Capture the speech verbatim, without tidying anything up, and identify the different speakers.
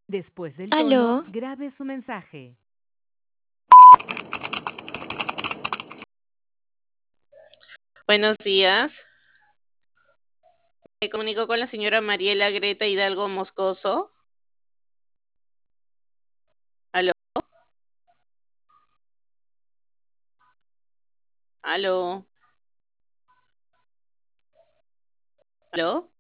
Speaker 1: Después del tono,
Speaker 2: Aló,
Speaker 1: grabe su mensaje.
Speaker 3: Buenos días. Me comunico con la señora Mariela Greta Hidalgo Moscoso. Aló, aló, aló.